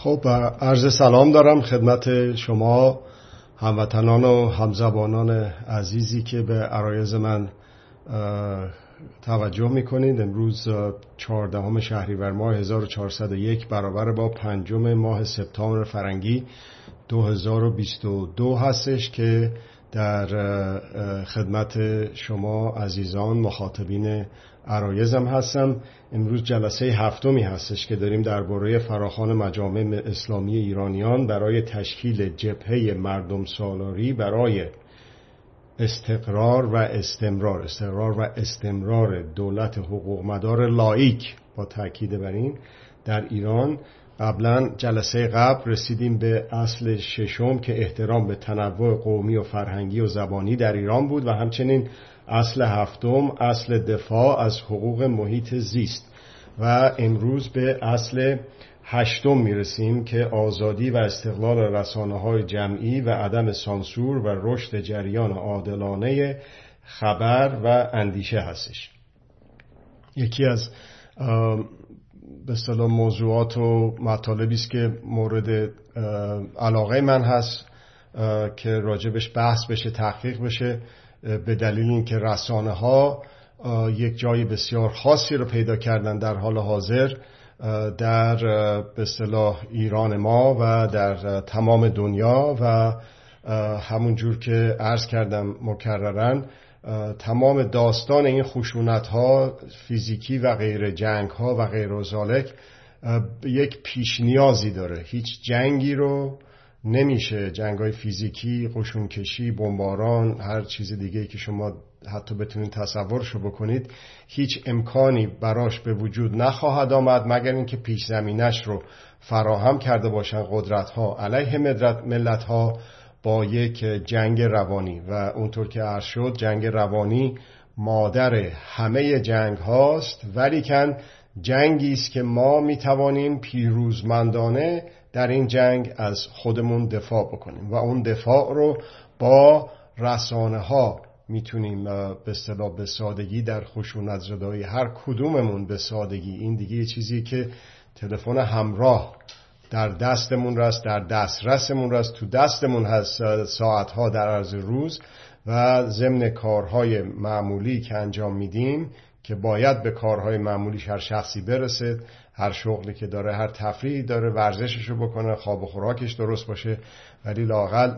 خب عرض سلام دارم خدمت شما هموطنان و همزبانان عزیزی که به عرایض من توجه میکنید. امروز 14 شهریور ماه 1401 برابر با 5 ماه سپتامبر فرنگی 2022 هستش که در خدمت شما عزیزان مخاطبین عرایضم هستم. امروز جلسه هفتمی هستش که داریم درباره فراخوان مجامع اسلامی ایرانیان برای تشکیل جبهه مردم سالاری برای استقرار و استمرار دولت حقوق مدار لاییک با تاکید بر این در ایران. قبلا جلسه قبل رسیدیم به اصل ششم که احترام به تنوع قومی و فرهنگی و زبانی در ایران بود و همچنین اصل هفتم اصل دفاع از حقوق محیط زیست و امروز به اصل هشتم میرسیم که آزادی و استقلال رسانه‌های جمعی و عدم سانسور و رشد جریان عادلانه خبر و اندیشه هستش. یکی از به اصطلاح موضوعات و مطالبی است که مورد علاقه من هست که راجبش بحث بشه، تحقیق بشه، به دلیل اینکه رسانه‌ها یک جای بسیار خاصی رو پیدا کردن در حال حاضر در به اصطلاح ایران ما و در تمام دنیا و همونجور که عرض کردم مکرراً تمام داستان این خشونت‌ها فیزیکی و غیر جنگ‌ها و غیر ذالک یک پیش نیازی داره. هیچ جنگی رو نمیشه، جنگ‌های فیزیکی، قشونکشی، بمباران، هر چیز دیگه‌ای که شما حتی بتونید تصورشو بکنید، هیچ امکانی براش به وجود نخواهد آمد مگر اینکه پیش زمینش رو فراهم کرده باشن قدرت‌ها علیه ملت‌ها با یک جنگ روانی. و اونطور که عرض شد جنگ روانی مادر همه جنگ هاست، ولیکن جنگی است که ما میتوانیم پیروزمندانه در این جنگ از خودمون دفاع بکنیم و اون دفاع رو با رسانه ها میتونیم به اصطلاح به سادگی در خشونت زدایی هر کدوممون به سادگی. این دیگه یه چیزی که تلفن همراه در دستمون راست، در دسترسمون راست، تو دستمون هست ساعتها در عرض روز و ضمن کارهای معمولی که انجام میدیم که باید به کارهای معمولیش هر شخصی برسه، هر شغلی که داره، هر تفریحی داره، ورزششو بکنه، خواب و خوراکش درست باشه، ولی لااقل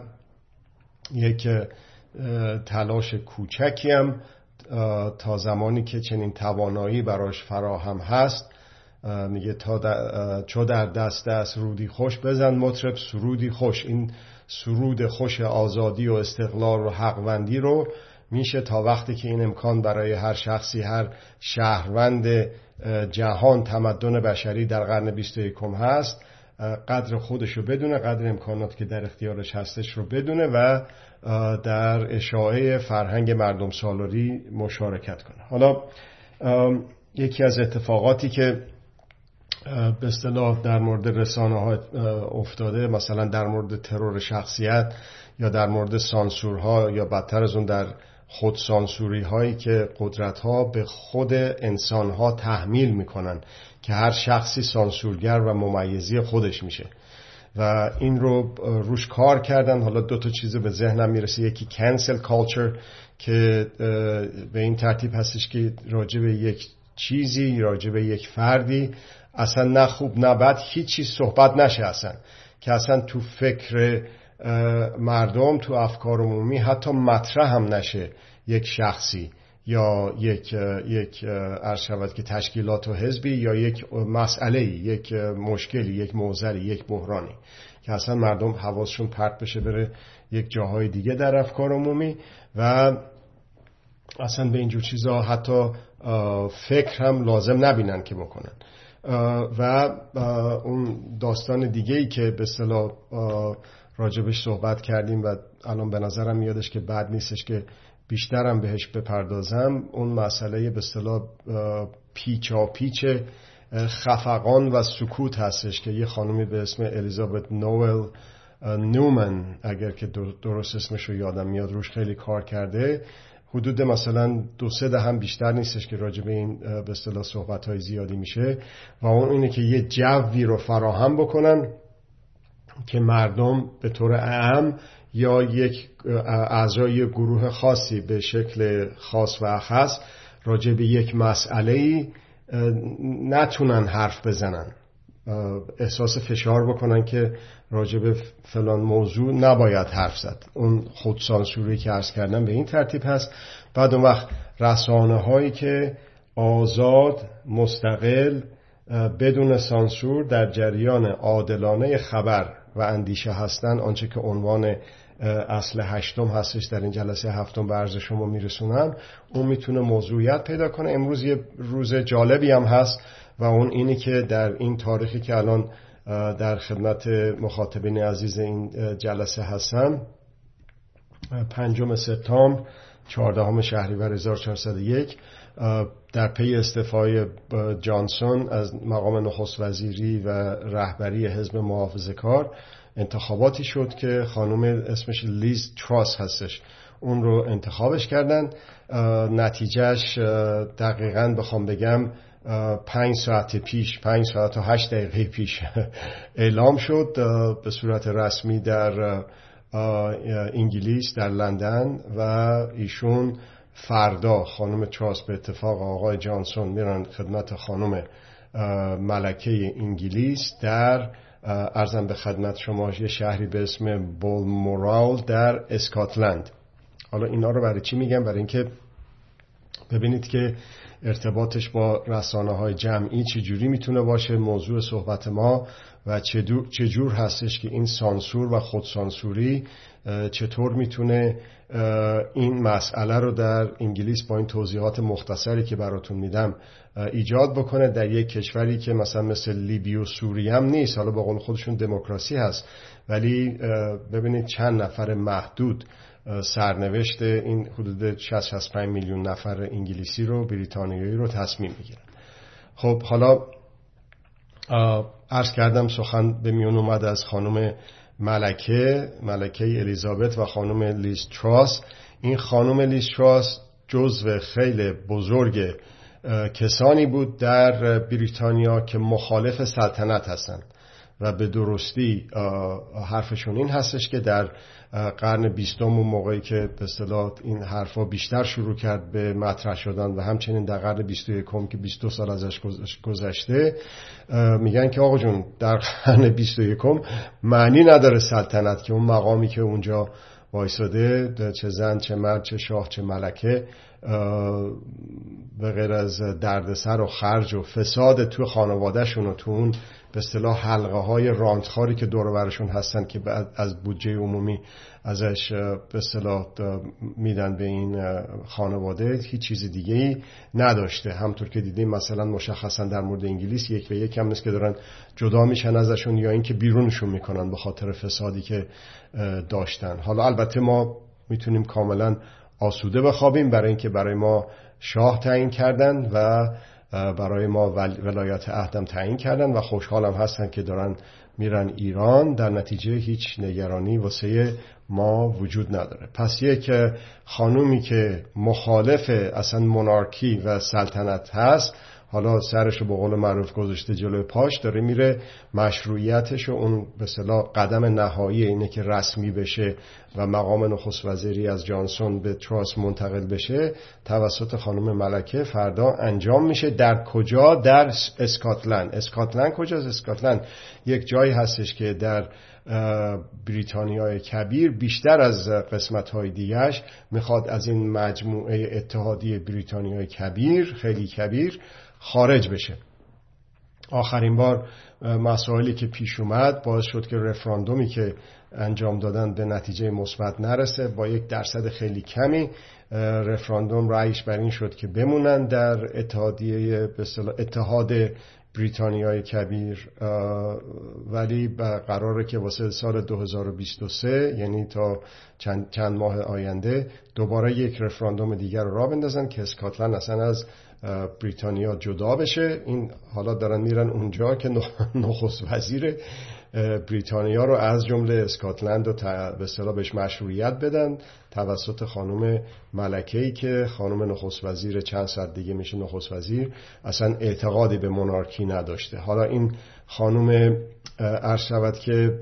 یک تلاش کوچکی هم تا زمانی که چنین توانایی براش فراهم هست میگه چو در دست است رودی خوش بزن مطرب سرودی خوش. این سرود خوش آزادی و استقلال و حقوندی رو میشه تا وقتی که این امکان برای هر شخصی، هر شهروند جهان تمدن بشری در قرن 21 هست، قدر خودش رو بدونه، قدر امکانات که در اختیارش هستش رو بدونه و در اشاعه فرهنگ مردم سالاری مشارکت کنه. حالا یکی از اتفاقاتی که به اصطلاح در مورد رسانه ها افتاده، مثلا در مورد ترور شخصیت یا در مورد سانسورها یا بدتر از اون در خود سانسوری هایی که قدرت ها به خود انسان ها تحمیل میکنن که هر شخصی سانسورگر و ممیزی خودش میشه و این رو روش کار کردن. حالا دو تا چیز به ذهنم میرسه، یکی cancel culture که به این ترتیب هستش که راجع به یک چیزی، راجع به یک فردی اصلا نه خوب نه بد هیچی صحبت نشه، اصلا که اصلا تو فکر مردم، تو افکار عمومی حتی مطرح هم نشه یک شخصی یا یک عرض شود که تشکیلات و حزبی یا یک مسئله، یک مشکلی، یک معضلی، یک بحرانی، که اصلا مردم حواسشون پرت بشه بره یک جاهای دیگه در افکار عمومی و اصلا به اینجور چیزا حتی فکر هم لازم نبینن که بکنن. و اون داستان دیگه‌ای که به اصطلاح راجبش صحبت کردیم و الان به نظرم میادش که بد نیستش که بیشترم بهش بپردازم، اون مسئله به اصطلاح پیچ خفقان و سکوت هستش که یه خانومی به اسم الیزابت نوئل نیومن، اگر که درست اسمش رو یادم میاد، روش خیلی کار کرده. حدود مثلا 2-3 هم بیشتر نیستش که راجع به این به اصطلاح صحبت‌های زیادی میشه و اون اینه که یه جوی رو فراهم بکنن که مردم به طور عام یا یک اعضای گروه خاصی به شکل خاص و اخص راجع به یک مسئله‌ای نتونن حرف بزنن، احساس فشار بکنن که راجع به فلان موضوع نباید حرف زد. اون خودسانسوری که عرض کردم به این ترتیب هست. بعد اون وقت رسانه هایی که آزاد، مستقل، بدون سانسور در جریان عادلانه خبر و اندیشه هستن، آنچه که عنوان اصل 8 هستش در این جلسه 7 به عرض شما میرسونم، اون میتونه موضوعیت پیدا کنه. امروز یه روز جالبی هم هست و اون اینی که در این تاریخی که الان در خدمت مخاطبین عزیز این جلسه هستم، 5 سپتامبر 14 شهریور 1401، در پی استعفای جانسون از مقام نخست وزیری و رهبری حزب محافظه‌کار انتخاباتی شد که خانم اسمش لیز تراس هستش، اون رو انتخابش کردن. نتیجهش دقیقاً بخوام بگم 5 ساعت و 8 دقیقه پیش اعلام شد به صورت رسمی در انگلیس، در لندن، و ایشون فردا خانم تراس به اتفاق آقای جانسون میرن خدمت خانم ملکه انگلیس در عرضم به خدمت شما یه شهری به اسم بولمورال در اسکاتلند. حالا اینا رو برای چی میگم؟ برای اینکه ببینید که ارتباطش با رسانه‌های جمعی چجوری میتونه باشه موضوع صحبت ما و چجور هستش که این سانسور و خودسانسوری چطور میتونه این مسئله رو در انگلیس با این توضیحات مختصری که براتون میدم ایجاد بکنه در یک کشوری که مثلا مثل لیبی و سوریه هم نیست. حالا با قول خودشون دموکراسی هست، ولی ببینید چند نفر محدود سرنوشت این حدود 60-65 میلیون نفر انگلیسی رو، بریتانیایی رو تصمیم میگیرن. خب حالا عرض کردم سخن به میون اومد از خانم ملکه الیزابت و خانم لیز تراس. این خانم لیز تراس جزو خیلی بزرگ کسانی بود در بریتانیا که مخالف سلطنت هستند و به درستی حرفشون این هستش که در قرن 20 اون موقعی که به اصطلاح این حرفا بیشتر شروع کرد به مطرح شدن و همچنین در قرن 21 که 22 سال ازش گذشته، میگن که آقا جون در قرن 21 معنی نداره سلطنت، که اون مقامی که اونجا وایساده چه زن چه مرد چه شاه چه ملکه به غیر از دردسر و خرج و فساد تو خانوادهشون و تو اون به اصطلاح حلقه های رانتخاری که دور و برشون هستن که از بودجه عمومی ازش به اصطلاح میدن به این خانواده، هیچ چیز دیگه ای نداشته. همطور که دیدیم مثلا مشخصا در مورد انگلیس 1 به 1 هم نیست که دارن جدا میشن ازشون یا اینکه بیرونشون میکنن به خاطر فسادی که داشتن. حالا البته ما میتونیم کاملا آسوده بخوابیم برای اینکه برای ما شاه تعیین کردن و برای ما ولایت عهدم تعیین کردن و خوشحالم هستن که دارن میرن ایران. در نتیجه هیچ نگرانی واسه ما وجود نداره. پس یک خانومی که مخالف اصلا مونارکی و سلطنت هست، حالا سرشو به قول معروف گذاشته جلوی پاش، داره میره مشروعیتش و اون به اصطلاح قدم نهایی اینه که رسمی بشه و مقام نخست وزیری از جانسون به تراس منتقل بشه توسط خانم ملکه فردا انجام میشه. در کجا؟ در اسکاتلند. اسکاتلند کجاست؟ اسکاتلند یک جایی هستش که در بریتانیای کبیر بیشتر از قسمت‌های دیگرش میخواد از این مجموعه اتحادیه بریتانیای کبیر، خیلی کبیر، خارج بشه. آخرین بار مسائلی که پیش اومد باعث شد که رفراندومی که انجام دادن به نتیجه مثبت نرسه. با 1% خیلی کمی رفراندوم رأیش بر این شد که بمونن در اتحادیه به اصطلاح اتحاد بریتانیای کبیر، ولی قراره که واسه سال 2023 یعنی تا چند ماه آینده دوباره یک رفراندوم دیگر رو راه بندازن که اسکاتلند اصلا از بریتانیا جدا بشه. این حالا دارن میرن اونجا که نخست وزیر بریتانیا رو از جمله اسکاتلند رو به اصطلاح بهش مشروعیت بدن توسط خانم ملکه‌ای که خانم نخست وزیر چند ساعت دیگه میشه نخست وزیر، اصلا اعتقادی به مونارکی نداشته. حالا این خانم عرض شود که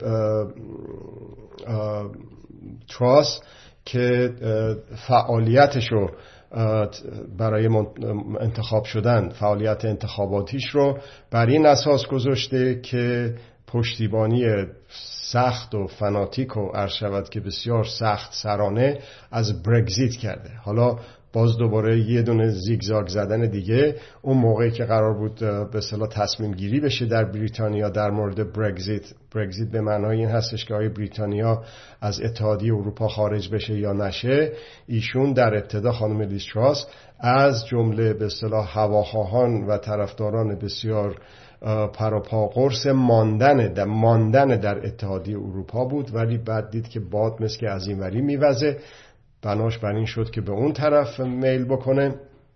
تراس که فعالیتش رو برای انتخاب شدن، فعالیت انتخاباتیش رو بر این اساس گذاشته که پشتیبانی سخت و فناتیک و عرض شود که بسیار سخت سرانه از برگزیت کرده. حالا باز دوباره یه دونه زیگزاگ زدن دیگه، اون موقعی که قرار بود به اصطلاح تصمیم گیری بشه در بریتانیا در مورد برگزیت به معنای این هستش که آیا بریتانیا از اتحادیه اروپا خارج بشه یا نشه، ایشون در ابتدا خانم لیز تراس از جمله به اصطلاح هواخواهان و طرفداران بسیار پروپا قرص ماندن در اتحادیه اروپا بود، ولی بعد دید که باد مثل که از این وری میوزه، بناش بر این شد که به اون طرف میل بکنه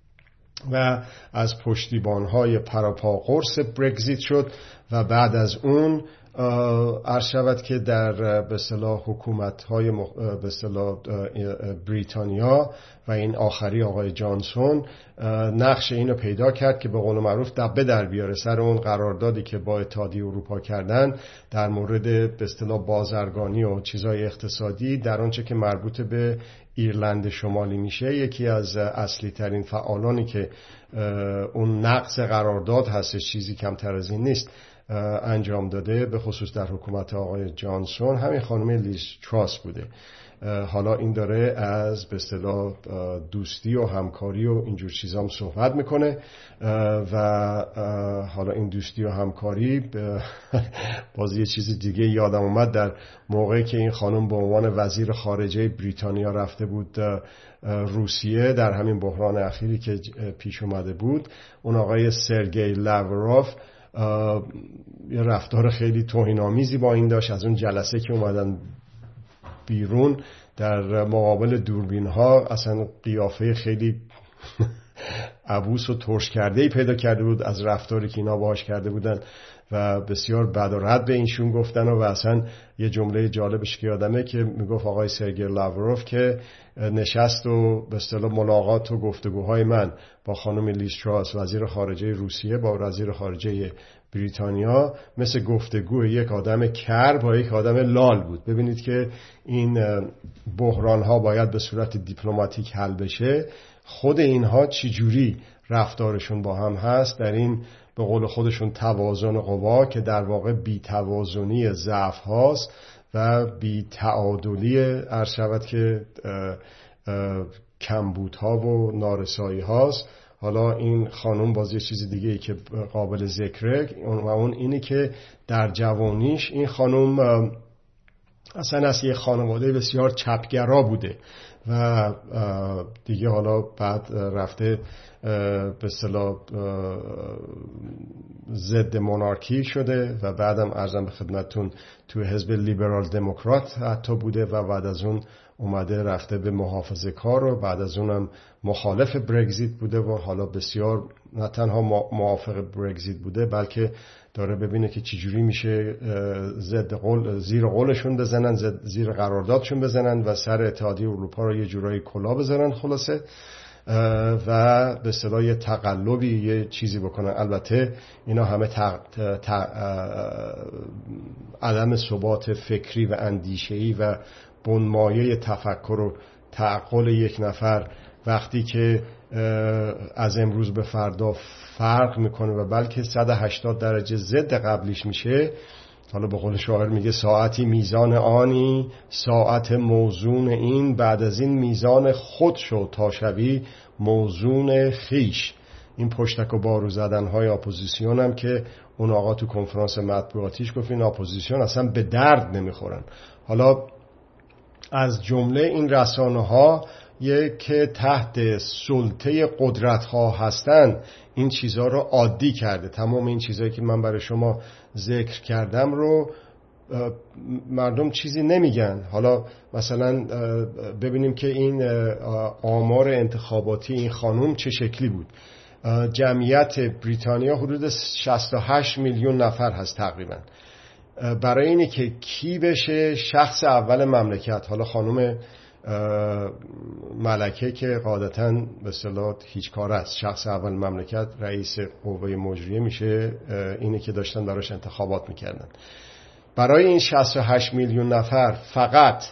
و از پشتیبانهای پروپا قرص برگزیت شد و بعد از اون عرض شود که در به اصطلاح حکومت‌های به اصطلاح بریتانیا و این آخری آقای جانسون نقش اینو پیدا کرد که به قول معروف دبه در بیاره سر اون قراردادی که با اتحادیه اروپا کردن در مورد به اصطلاح بازرگانی و چیزای اقتصادی در آنچه که مربوط به ایرلند شمالی میشه. یکی از اصلی ترین فعالانی که اون نقض قرارداد هستش، چیزی کمتر از این نیست، انجام داده به خصوص در حکومت آقای جانسون، همین خانم لیز تراس بوده. حالا این داره از به اصطلاح دوستی و همکاری و اینجور چیزام صحبت میکنه و حالا این دوستی و همکاری باز یه چیز دیگه یادم اومد، در موقعی که این خانم به عنوان وزیر خارجه بریتانیا رفته بود روسیه در همین بحران اخیری که پیش اومده بود، اون آقای سرگئی لاوروف یه رفتار خیلی توهین‌آمیزی با این داشت. از اون جلسه که اومدن بیرون در مقابل دوربین ها اصلا قیافه خیلی عبوس و ترش کرده‌ای پیدا کرده بود از رفتاری که اینا باهاش کرده بودن و بسیار بد و رد به اینشون گفتن و اصلا یه جمله جالبش که یادمه که میگفت آقای سرگئی لاوروف که نشست و به اصطلاح ملاقات و گفتگوهای من با خانم لیز تراس وزیر خارجه روسیه با وزیر خارجه بریتانیا مثل گفتگو یک آدم کر با یک آدم لال بود. ببینید که این بحران ها باید به صورت دیپلماتیک حل بشه، خود اینها چجوری رفتارشون با هم هست در این به قول خودشون توازن قوا که در واقع بی توازنی ضعف هاست و بی تعادلی عرض شود که کمبودها و نارسایی هاست. حالا این خانم باز یه چیز دیگه ای که قابل ذکره و اون اینه که در جوانیش این خانم اصلا از یه خانواده بسیار چپگرا بوده و دیگه حالا بعد رفته به اصطلاح ضد مونارکی شده و بعدم عرضم به خدمتتون توی حزب لیبرال دموکرات حتی بوده و بعد از اون اومده رفته به محافظه کار و بعد از اونم مخالف برگزیت بوده و حالا بسیار نه تنها موافق برگزیت بوده بلکه داره ببینه که چجوری میشه زیر قولشون بزنن، زیر قراردادشون بزنن و سر اتحادیه اروپا رو یه جورایی کلا بزنن خلاصه و به اصطلاح یه تقلبی یه چیزی بکنن. البته اینا همه عدم ثبات فکری و اندیشه‌ای و بنمایه تفکر و تعقل یک نفر وقتی که از امروز به فردا فرق میکنه و بلکه 180 درجه ضد قبلیش میشه. حالا به قول شاعر میگه ساعتی میزان آنی ساعت موزون این، بعد از این میزان خود شو تا شوی موزون خیش. این پشتک و بارو زدن های اپوزیسیون هم که اون آقا تو کنفرانس مطبوعاتیش گفت این اپوزیسیون اصلا به درد نمیخورن. حالا از جمله این رسانه ها که تحت سلطه قدرت ها هستن این چیزها رو عادی کرده. تمام این چیزهایی که من برای شما ذکر کردم رو مردم چیزی نمیگن. حالا مثلا ببینیم که این آمار انتخاباتی این خانم چه شکلی بود. جمعیت بریتانیا حدود 68 میلیون نفر هست تقریبا. برای اینی که کی بشه شخص اول مملکت، حالا خانم ملکه که قاعدتاً به اصطلاح هیچ کار است، شخص اول مملکت رئیس قوه مجریه میشه، اینه که داشتن براش انتخابات میکردن. برای این 68 میلیون نفر فقط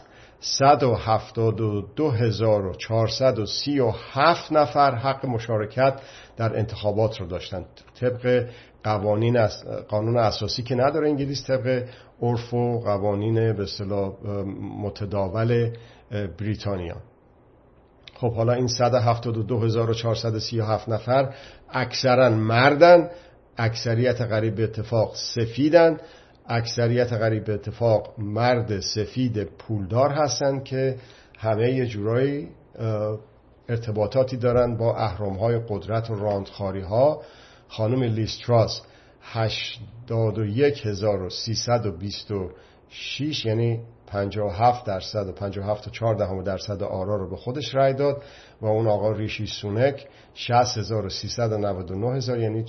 172,437 نفر حق مشارکت در انتخابات رو داشتن، طبق قانون اساسی که نداره انگلیس، طبق عرف و قوانین به اصطلاح متداول بریتانیا. خب حالا این 172,437 نفر اکثرا مردن، اکثریت قریب به اتفاق سفیدن، اکثریت قریب به اتفاق مرد سفید پولدار هستن که همه یه جورایی ارتباطاتی دارن با اهرم‌های قدرت و راندخاری‌ها. خانم لیز تراس 81,326 یعنی 57% و 57.4% آرا رو به خودش رای داد و اون آقا ریشی سونک 60,399 یعنی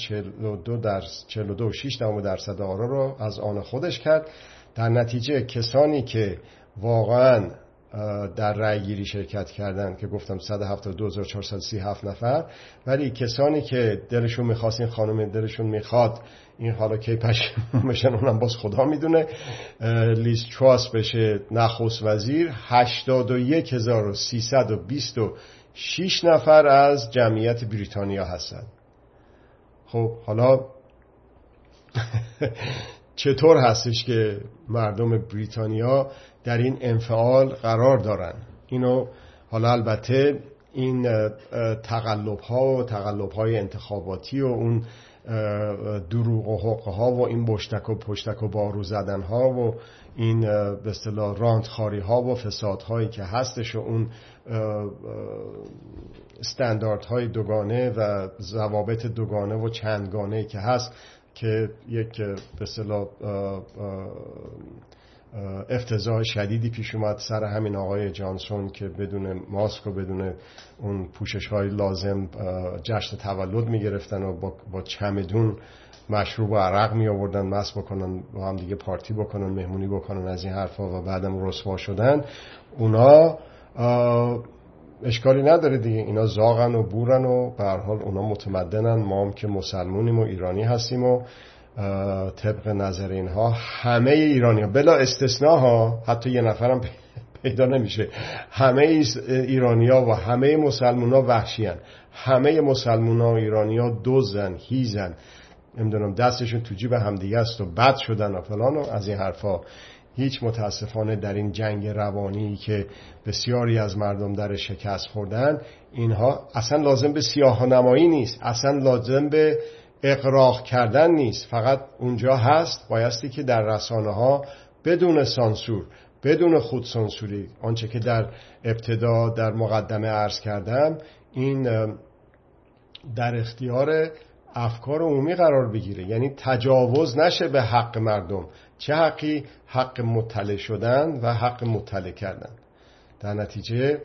42.6% آرا رو از آن خودش کرد. در نتیجه کسانی که واقعاً در رای گیری شرکت کردن که گفتم 172,437 نفر، ولی کسانی که دلشون میخواست، این خانم دلشون میخواد این حالا کی پشیمون بشن اونم باز خدا میدونه، لیز تراس بشه نخست وزیر، 81,326 نفر از جمعیت بریتانیا هستن. خب حالا چطور هستش که مردم بریتانیا در این انفعال قرار دارن؟ اینو حالا البته این تقلب‌های انتخاباتی و اون دروغ و حقها و این بشتک و پشتک و بارو زدنها و این به اصطلاح راندخاری‌ها و فسادهایی که هستش و اون استانداردهای دوگانه و ضوابط دوگانه و چندگانه‌ای که هست که یک به اصطلاح افتضاح شدیدی پیش اومد سر همین آقای جانسون که بدون ماسک و بدون اون پوشش‌های لازم جشن تولد می‌گرفتن و با چمدون مشروب و عرق می‌آوردن، مست بکنن، با هم دیگه پارتی بکنن، مهمونی بکنن، از این حرفا، و بعدم رسوا شدن. اونا اشکالی نداره دیگه، اینا زاغن و بورن و به هر حال اونا متمدنن، ما هم که مسلمونیم و ایرانی هستیم و طبق نظر اینها همه ایرانی ها بلا استثناء ها، حتی یه نفرم پیدا نمیشه، همه ایرانی ها و همه مسلمون ها وحشی هن. همه مسلمون ها و ایرانی ها دزدن، هیزن، نمیدونم دستشون تو جیب همدیگه است و بد شدن و فلان و از این حرفا. هیچ متاسفانه در این جنگ روانی که بسیاری از مردم در شکست خوردن، اینها اصلا لازم به سیاه نمایی نیست، اصلا لازم به اغراق کردن نیست، فقط اونجا هست بایستی که در رسانه ها بدون سانسور، بدون خودسانسوری، آنچه که در ابتدا در مقدمه عرض کردم، این در اختیار افکار عمومی قرار بگیره، یعنی تجاوز نشه به حق مردم. چه حقی؟ حق مطلع شدن و حق مطلع کردن. در نتیجه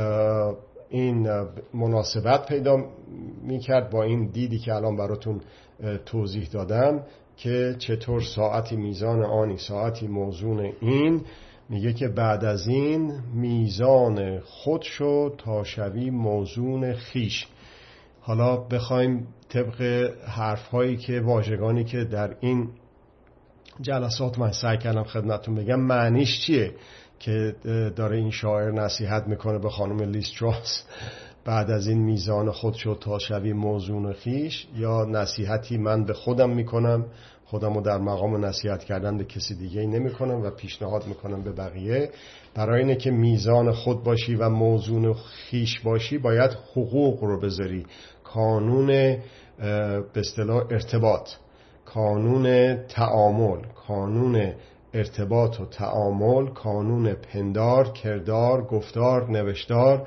این مناسبت پیدا میکرد با این دیدی که الان براتون توضیح دادم که چطور ساعتی میزان آنی ساعتی موزون این، میگه که بعد از این میزان خود شو تا شوی موزون خیش. حالا بخوایم طبق حرفهایی که واژگانی که در این جلسات من سعی کردم خدمتتون بگم معنیش چیه که داره این شاعر نصیحت میکنه به خانم لیز تراس بعد از این میزان خود شد تا شوی موزون خیش، یا نصیحتی من به خودم میکنم، خودمو در مقام نصیحت کردن به کسی دیگه نمی کنم و پیشنهاد میکنم به بقیه. برای اینه که میزان خود باشی و موزون خیش باشی باید حقوق رو بذاری، کانون به اصطلاح ارتباط، کانون تعامل، کانون ارتباط و تعامل، کانون پندار، کردار، گفتار، نوشتار،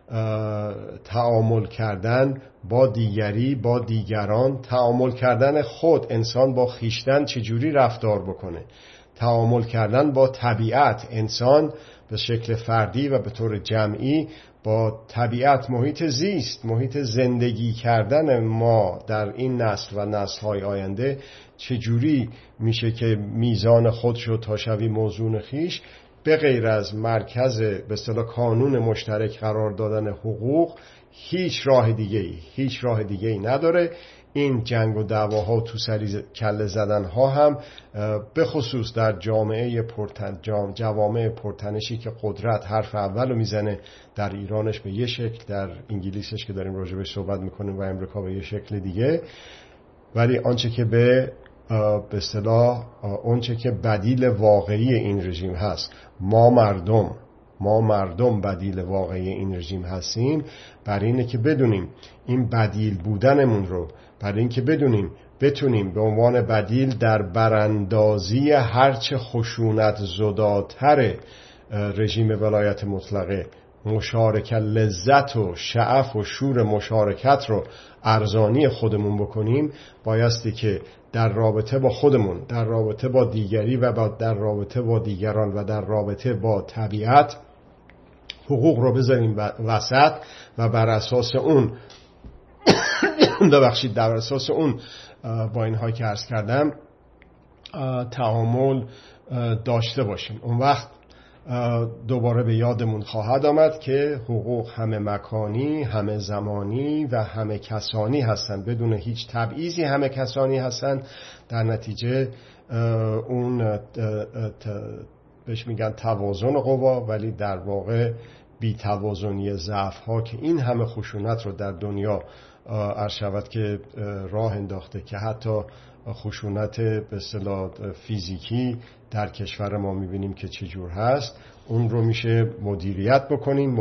تعامل کردن با دیگری، با دیگران، تعامل کردن خود، انسان با خیشتن چجوری رفتار بکنه، تعامل کردن با طبیعت، انسان به شکل فردی و به طور جمعی با طبیعت، محیط زیست، محیط زندگی کردن ما در این نسل و نسل‌های آینده چجوری میشه که میزان خودشو تا شوی موزون خیش به غیر از مرکز به اصطلاح کانون مشترک قرار دادن حقوق هیچ راه دیگه ای نداره. این جنگ و دعواها، تو سری کله زدن ها هم به خصوص در جوامع پرتنشی که قدرت حرف اولو میزنه، در ایرانش به یه شکل، در انگلیسش که داریم راجبش صحبت میکنیم و امریکا به یه شکل دیگه. ولی آنچه که به اصطلاح آنچه که بدیل واقعی این رژیم هست، ما مردم بدیل واقعی این رژیم هستیم. برای اینه که بدونیم این بدیل بودنمون رو، برای اینکه بدونیم بتونیم به عنوان بدیل در براندازی هرچه خشونت زداتر رژیم ولایت مطلقه مشارکت، لذت و شعف و شور مشارکت رو ارزانی خودمون بکنیم، بایستی که در رابطه با خودمون، در رابطه با دیگری و در رابطه با دیگران و در رابطه با طبیعت حقوق رو بذاریم وسط و بر اساس اون در اساس اون با اینها که عرض کردم تعامل داشته باشیم. اون وقت دوباره به یادمون خواهد آمد که حقوق همه مکانی، همه زمانی و همه کسانی هستند، بدون هیچ تبعیضی همه کسانی هستند. در نتیجه اون بهش میگن توازن قوا، ولی در واقع بی توازنی ضعف ها که این همه خشونت رو در دنیا عرض شود که راه انداخته، که حتی خشونت به اصطلاح فیزیکی در کشور ما میبینیم که چجور هست، اون رو میشه مدیریت بکنیم،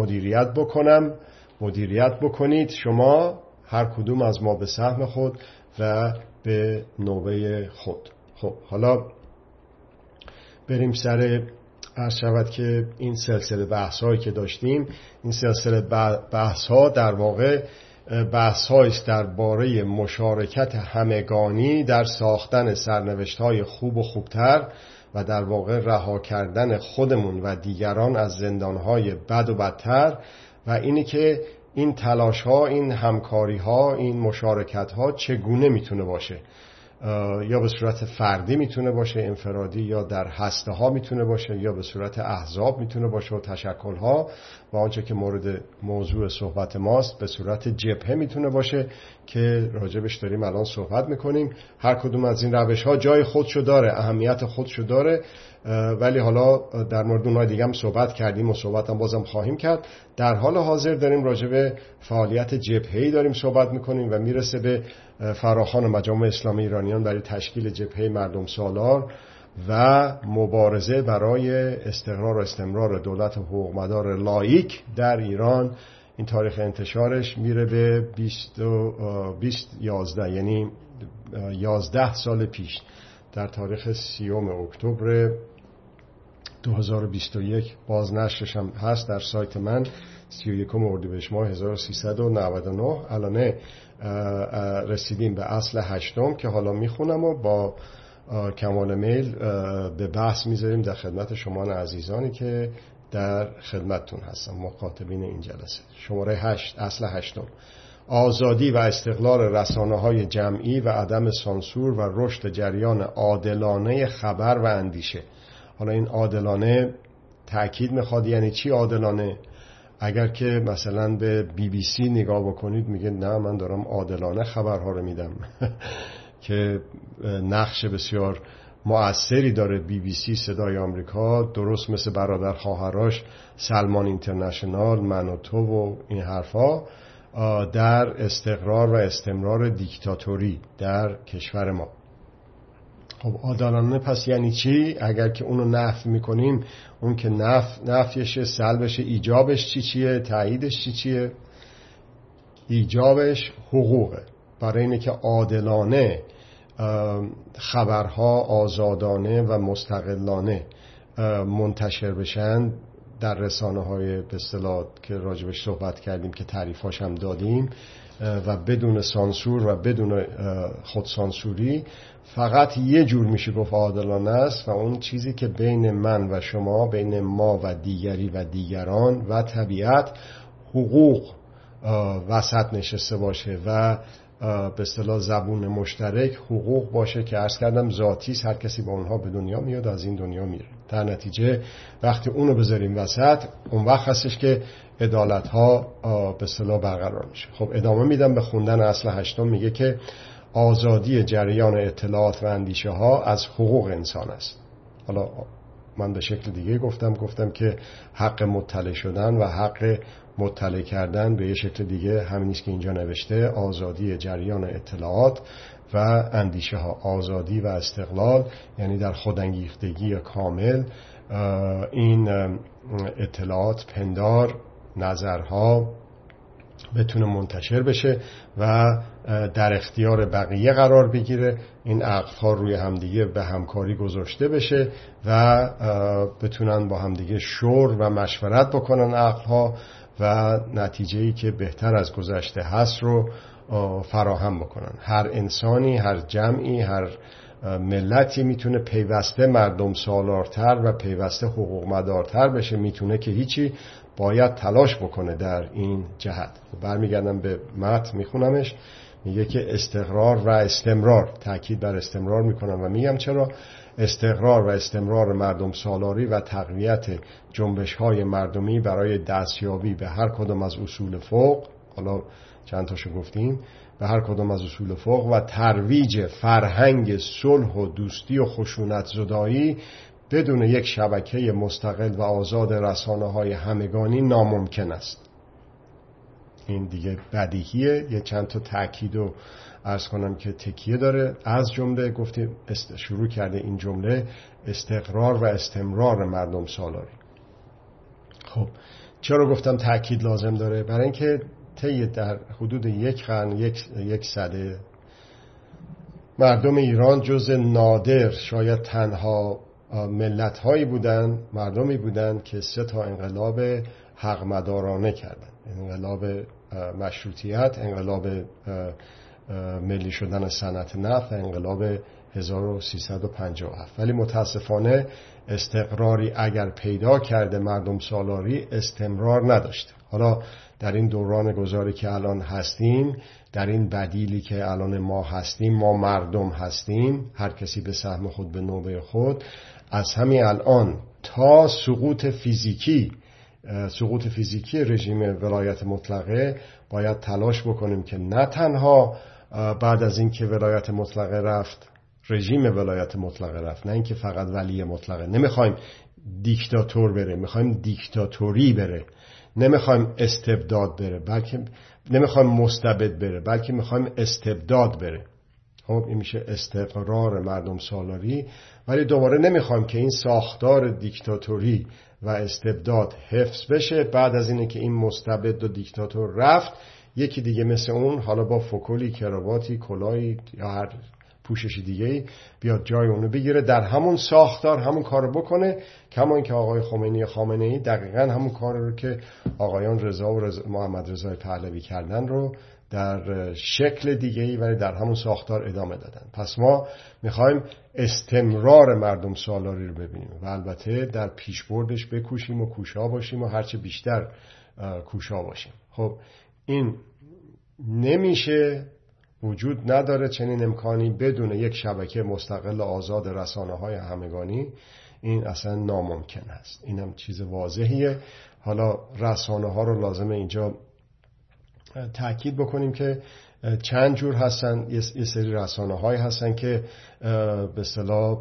مدیریت بکنید شما هر کدوم از ما به سهم خود و به نوبه خود. خب حالا بریم سر عرض شود که این سلسله بحث‌هایی که داشتیم. این سلسله بحث‌ها در واقع بحث‌هایی است درباره مشارکت همگانی در ساختن سرنوشت‌های خوب و خوبتر و در واقع رها کردن خودمون و دیگران از زندان‌های بد و بدتر، و اینی که این تلاش‌ها، این همکاری‌ها، این مشارکت‌ها چگونه میتونه باشه. یا به صورت فردی میتونه باشه، انفرادی، یا در هسته ها میتونه باشه، یا به صورت احزاب میتونه باشه و تشکل ها، و آنچه که مورد موضوع صحبت ماست به صورت جبهه میتونه باشه که راجبش داریم الان صحبت میکنیم. هر کدوم از این روش ها جای خودشو داره، اهمیت خودشو داره، ولی حالا در مورد اونهای دیگه هم صحبت کردیم و صحبت هم بازم خواهیم کرد. در حال حاضر داریم راجب فعالیت جبهه‌ای داریم صحبت میکنیم و میرسه به فراخوان مجامع اسلامی ایرانیان برای تشکیل جبهه مردم سالار و مبارزه برای استقرار و استمرار دولت حقوق‌مدار لاییک در ایران. این تاریخ انتشارش میره به 2011، یعنی 11 سال پیش، در تاریخ 30 اکتبر 2021 بازنشرش هم هست در سایت من، 31 اردیبهشت ماه 1399. الان رسیدیم به اصل 8 که حالا میخونم و با کمال میل به بحث میذاریم در خدمت شما عزیزانی که در خدمتتون هستم، مخاطبین این جلسه. شماره 8، اصل 8: آزادی و استقلال رسانه‌های جمعی و عدم سانسور و رشد جریان عادلانه خبر و اندیشه. حالا این عادلانه تأکید میخواد، یعنی چی عادلانه؟ اگر که مثلا به BBC نگاه بکنید میگه نه من دارم عادلانه خبرها رو میدم که نقش بسیار مؤثری داره BBC، صدای آمریکا، درست مثل برادر خواهراش سلمان اینترنشنال، من و تو و این حرفا، در استقرار و استمرار دیکتاتوری در کشور ما. خب عادلانه پس یعنی چی؟ اگر که اونو نفی میکنیم، اون که نفیشه، سلبشه، ایجابش چیه؟ تاییدش چیه؟ ایجابش حقوقه. برای اینه که عادلانه خبرها آزادانه و مستقلانه منتشر بشن در رسانه های به اصطلاح که راجبش صحبت کردیم که تعریفاش هم دادیم، و بدون سانسور و بدون خودسانسوری فقط یه جور میشه گفت عادلانه است و اون چیزی که بین من و شما، بین ما و دیگری و دیگران و طبیعت حقوق وسط نشسته باشه و به اصطلاح زبون مشترک حقوق باشه که عرض کردم ذاتی است، هر کسی با اونها به دنیا میاد از این دنیا میره. در نتیجه وقتی اونو بذاریم وسط اون وقت هستش که عدالت ها به اصطلاح برقرار میشه. خب ادامه میدم به خوندن اصل 8. میگه که آزادی جریان اطلاعات و اندیشه ها از حقوق انسان است. حالا من به شکل دیگه گفتم که حق مطلع شدن و حق مطلع کردن به یه شکل دیگه همین است که اینجا نوشته، آزادی جریان اطلاعات و اندیشه ها، آزادی و استقلال، یعنی در خودانگیختگی کامل این اطلاعات پندار، نظرها بتونه منتشر بشه و در اختیار بقیه قرار بگیره، این عقل‌ها روی همدیگه به همکاری گذاشته بشه و بتونن با همدیگه شور و مشورت بکنن عقل‌ها و نتیجه‌ای که بهتر از گذشته هست رو فراهم بکنن. هر انسانی، هر جمعی، هر ملتی میتونه پیوسته مردم سالارتر و پیوسته حقوق مدارتر بشه، میتونه که هیچی، باید تلاش بکنه در این جهت. برمیگردم به متن میخونمش. میگه که استقرار و استمرار، تاکید بر استمرار میکنم و میگم چرا. استقرار و استمرار مردم سالاری و تقویت جنبش های مردمی برای دستیابی به هر کدام از اصول فوق، حالا چند تاشو گفتیم، به هر کدام از اصول فوق و ترویج فرهنگ صلح و دوستی و خشونت زدایی بدون یک شبکه مستقل و آزاد رسانه‌های همگانی ناممکن است. این دیگه بدیهیه. یه چند تا تأکید رو عرض کنم که تکیه داره. از جمله گفتیم شروع کرده این جمله استقرار و استمرار مردم سالاری. خب چرا گفتم تأکید لازم داره؟ برای اینکه طی در حدود یک قرن، یک سده، مردم ایران جز نادر، شاید تنها ملت‌هایی بودن، مردمی بودن که 3 انقلاب حق مدارانه کردن. انقلاب مشروطیت، انقلاب ملی شدن صنعت نفت و انقلاب 1357. ولی متاسفانه استقراری اگر پیدا کرده مردم سالاری استمرار نداشته. حالا در این دوران گذاری که الان هستیم، در این بدیلی که الان ما هستیم، ما مردم هستیم، هر کسی به سهم خود به نوبه خود، از همین الان تا سقوط فیزیکی رژیم ولایت مطلقه باید تلاش بکنیم که نه تنها بعد از این که ولایت مطلقه رفت، رژیم ولایت مطلقه رفت، نه اینکه فقط ولی مطلقه، نمیخوایم دیکتاتور بره، میخوایم دیکتاتوری بره، نمیخوایم استبداد بره، بلکه نمیخوایم مستبد بره، بلکه میخوایم استبداد بره. خب این میشه استقرار مردم سالاری. ولی دوباره نمیخوایم که این ساختار دیکتاتوری و استبداد حفظ بشه، بعد از اینه که این مستبد و دیکتاتور رفت یکی دیگه مثل اون، حالا با فکلی، کراواتی، کلاهی یا هر پوشش دیگه‌ای، بیاد جای اونو بگیره، در همون ساختار همون کارو بکنه. کما اینکه آقای خامنه‌ای دقیقاً همون کار رو که آقایان رضا و محمد رضا پهلوی کردن رو در شکل دیگه‌ای ولی در همون ساختار ادامه دادن. پس ما میخوایم استمرار مردم سالاری رو ببینیم و البته در پیشبردش بکوشیم و کوشا باشیم و هرچه بیشتر کوشا باشیم. خب این نمیشه، وجود نداره چنین امکانی بدون یک شبکه مستقل آزاد رسانه‌های همگانی. این اصلا ناممکن است. اینم چیز واضحیه. حالا رسانه‌ها رو لازمه اینجا تأکید بکنیم که چند جور هستن. یه سری رسانه‌های هستن که به اصطلاح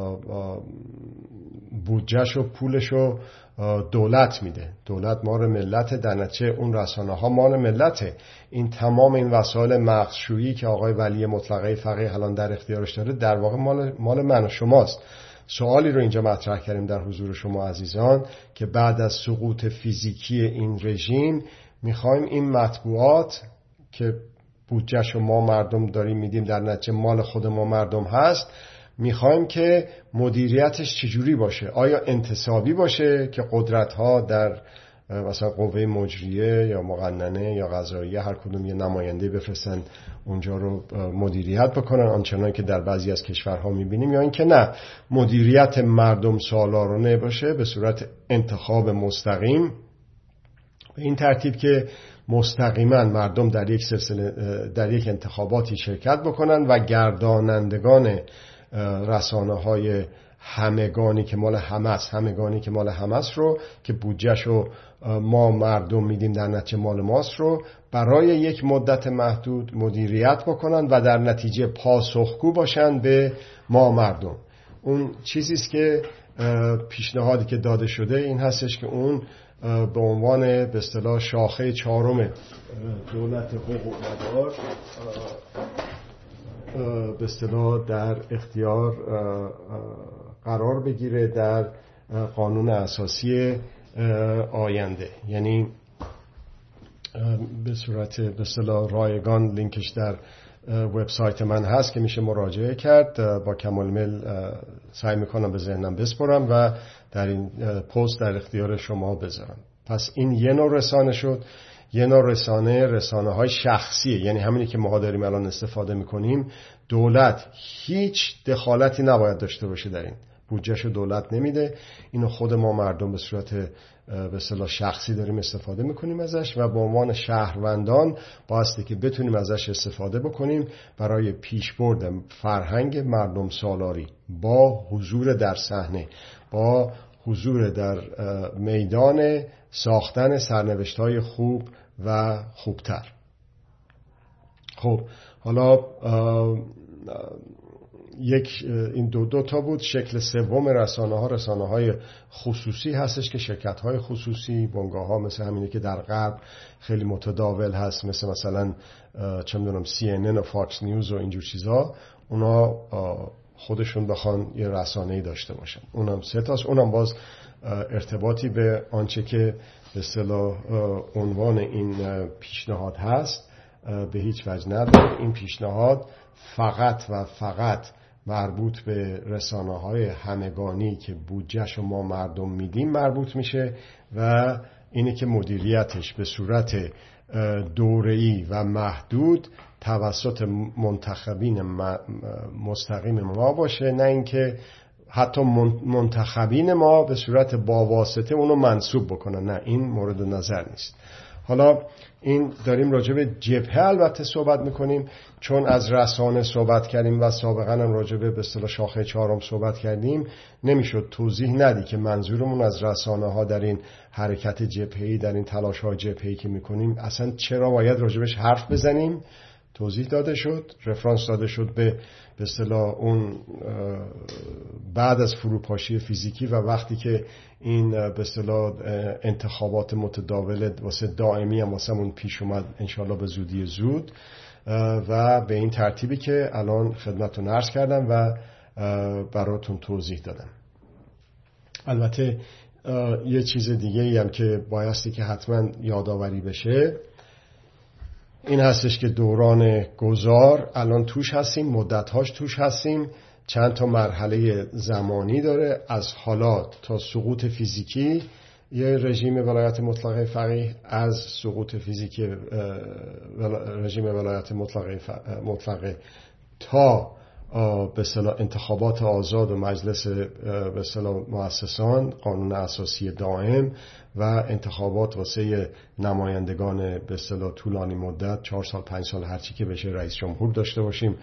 بودجه‌ش و پولش رو دولت میده، دولت مال ملت، در نتیجه اون رسانه‌ها مال ملته. این تمام این وسایل مغزشویی که آقای ولی مطلقه فقیه الان در اختیارش داره در واقع مال من و شماست. سوالی رو اینجا مطرح کردیم در حضور شما عزیزان که بعد از سقوط فیزیکی این رژیم میخوایم این مطبوعات که بودجه‌شو ما مردم داریم میدیم، در نتیجه مال خود ما مردم هست، میخوایم که مدیریتش چجوری باشه؟ آیا انتصابی باشه که قدرت‌ها در مثلا قوه مجریه یا مقننه یا قضاییه هر کدوم یه نماینده بفرستن اونجا رو مدیریت بکنن آنچنان که در بعضی از کشورها میبینیم، یا اینکه نه، مدیریت مردم سالارانه باشه به صورت انتخاب مستقیم، به این ترتیب که مستقیما مردم در یک انتخاباتی شرکت بکنن و گردانندگان رسانه‌های همگانی که مال همه است رو که بودجه‌شو ما مردم میدیم در نتیجه مال ماست رو برای یک مدت محدود مدیریت بکنن و در نتیجه پاسخگو باشن به ما مردم. اون چیزیست که پیشنهادی که داده شده این هستش که اون به عنوان به اصطلاح شاخه چهارم دولت حقوق مدار به اصطلاح در اختیار قرار بگیره در قانون اساسی آینده. یعنی به صورت به اصطلاح رایگان لینکش در وبسایت من هست که میشه مراجعه کرد. با کمال میل سعی میکنم به ذهنم بسپرم و در این پست در اختیار شما بذارم. پس این یه نوع رسانه شد. یه نوع رسانه های شخصیه، یعنی همینی که ما داریم الان استفاده میکنیم. دولت هیچ دخالتی نباید داشته باشه در این. بودجهشو دولت نمیده، اینو خود ما مردم به صورت به اصطلاح شخصی داریم استفاده میکنیم ازش و به عنوان شهروندان بایستی که بتونیم ازش استفاده بکنیم برای پیشبرد فرهنگ مردم سالاری با حضور در صحنه، با حضور در میدان ساختن سرنوشت‌های خوب و خوبتر. خب حالا این دو تا بود. شکل سوم رسانه‌های خصوصی هستش که شرکت‌های خصوصی، بنگاه‌ها مثل همینی که در غرب خیلی متداول هست، مثلا چه می‌دونم CNN و فاکس نیوز و اینجور چیزا، اونا خودشون بخوان یه رسانه‌ای داشته باشن. اونم سه تاست. اونم باز ارتباطی به آنچه که به اصطلاح عنوان این پیشنهاد هست به هیچ وجه نداره. این پیشنهاد فقط و فقط مربوط به رسانه‌های همگانی که بودجه‌ش ما مردم میدیم مربوط میشه و اینه که مدیریتش به صورت دوره‌ای و محدود توسط منتخبین مستقیم ما باشه، نه اینکه حتی منتخبین ما به صورت با واسطه اونو منصوب بکنن. نه، این مورد نظر نیست. حالا این داریم راجع به جبهه البته صحبت میکنیم، چون از رسانه صحبت کردیم و سابقا هم راجع به اصطلاح شاخه چهارم صحبت کردیم، نمیشد توضیح ندی که منظورمون از رسانه ها در این حرکت جبهه‌ای، در این تلاش های جبهه‌ای که میکنیم اصلا چرا باید راجبش حرف بزنیم. توضیح داده شد، رفرانس داده شد به اصطلاح اون بعد از فروپاشی فیزیکی و وقتی که این به اصطلاح انتخابات متداول واسه دائمی هم واسمون پیش اومد انشالله به زودی زود، و به این ترتیبی که الان خدمتتون عرض کردم و براتون توضیح دادم. البته یه چیز دیگه ای هم که بایستی که حتما یادآوری بشه این هستش که دوران گذار الان توش هستیم، مدت‌هاش توش هستیم، چند تا مرحله زمانی داره، از حالا تا سقوط فیزیکی یه رژیم ولایت مطلقه فقیه، از سقوط فیزیکی رژیم ولایت مطلقه تا به اصطلاح انتخابات آزاد و مجلس به اصطلاح مؤسسان، قانون اساسی دائم و انتخابات واسه نمایندگان به اصطلاح طولانی مدت 4 سال 5 سال هرچی که بشه، رئیس جمهور داشته باشیم،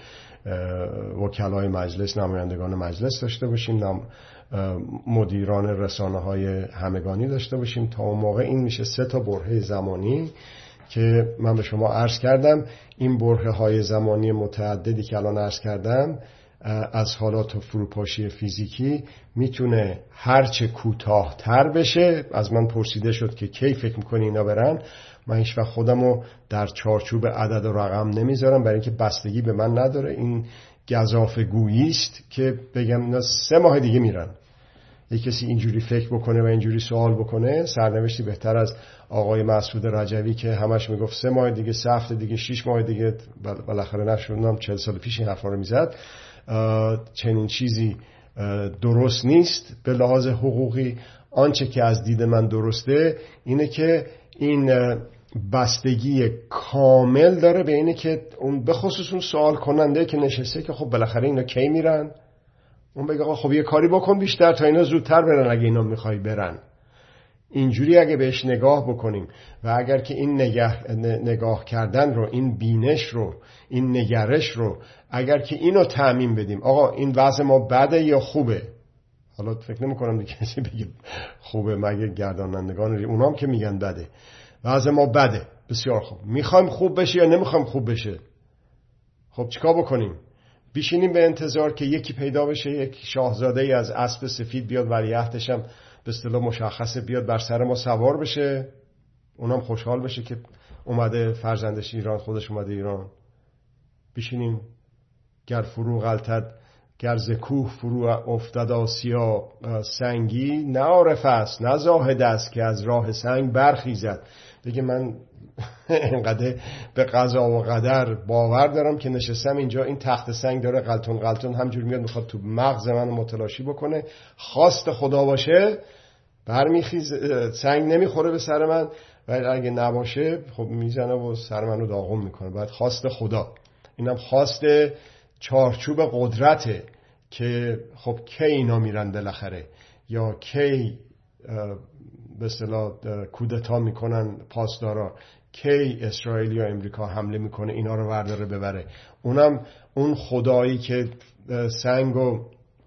وکلای مجلس، نمایندگان مجلس داشته باشیم، مدیران رسانه‌های همگانی داشته باشیم. تا اون موقع این میشه 3 تا برهه زمانی که من به شما عرض کردم. این برهه‌های زمانی متعددی که الان عرض کردم از حالات فروپاشی فیزیکی میتونه هرچه کوتاه‌تر بشه. از من پرسیده شد که کی فکر می‌کنی اینا برن. من هیچ وقت خودمو در چارچوب عدد و رقم نمیذارم برای اینکه بستگی به من نداره. این گزافه‌گویی است که بگم اینا 3 ماه دیگه میرن. یک کسی اینجوری فکر بکنه و اینجوری سوال بکنه، سرنوشتی بهتر از آقای مسعود رجوی که همش میگفت 3 ماه دیگه، 3 هفته دیگه، 6 ماه دیگه، بالاخره نشوندم 40 سال پیش این حرفا رو میزد. چنین چیزی درست نیست به لحاظ حقوقی. آنچه که از دید من درسته اینه که این بستگی کامل داره به اینه که اون به خصوص اون سوال کننده که نشسته که خب بالاخره اینا کی میرن، اون بگه خب یه کاری بکن بیشتر تا اینا زودتر برن اگه اینا میخوای برن. اینجوری اگه بهش نگاه بکنیم و اگر که این نگاه کردن رو، این بینش رو، این نگرش رو اگر که اینو تعمیم بدیم، آقا این وضع ما بده یا خوبه؟ حالا فکر نمی کنم دیگه کسی بگه خوبه مگه گردانندگان اونام که میگن بده. وضع ما بده، بسیار خوب. میخوایم خوب بشه یا نمیخوایم خوب بشه؟ خب چیکار بکنیم؟ بشینیم به انتظار که یکی پیدا بشه، یک شاهزاده ای از اسب سفید بیاد، ولیعهدش هم به اصطلاح مشخصه بیاد بر سر ما سوار بشه، اونم خوشحال بشه که اومده فرزندش ایران، خودش اومده ایران؟ بشینیم گر فرو غلطد گر ز کوه فرو افتد آسیا سنگی، نه عارف است نه زاهد است که از راه سنگ برخیزد. دیگه من اینقدر به قضا و قدر باور دارم که نشستم اینجا، این تخت سنگ داره غلطون غلطون همجور میاد میخواد تو مغز من متلاشی بکنه. خواست خدا باشه برمیخیز، سنگ نمیخوره به سر من، ولی اگه نباشه خب میزنه و سر منو داغون میکنه. باید خواست خدا. اینم خواست چارچوب قدرته که خب کی اینا میرن بالاخره، یا کی به اصطلاح کودتا میکنن پاسدارا، کی اسرائیل یا امریکا حمله میکنه اینا رو برداره ببره. اونم اون خدایی که سنگو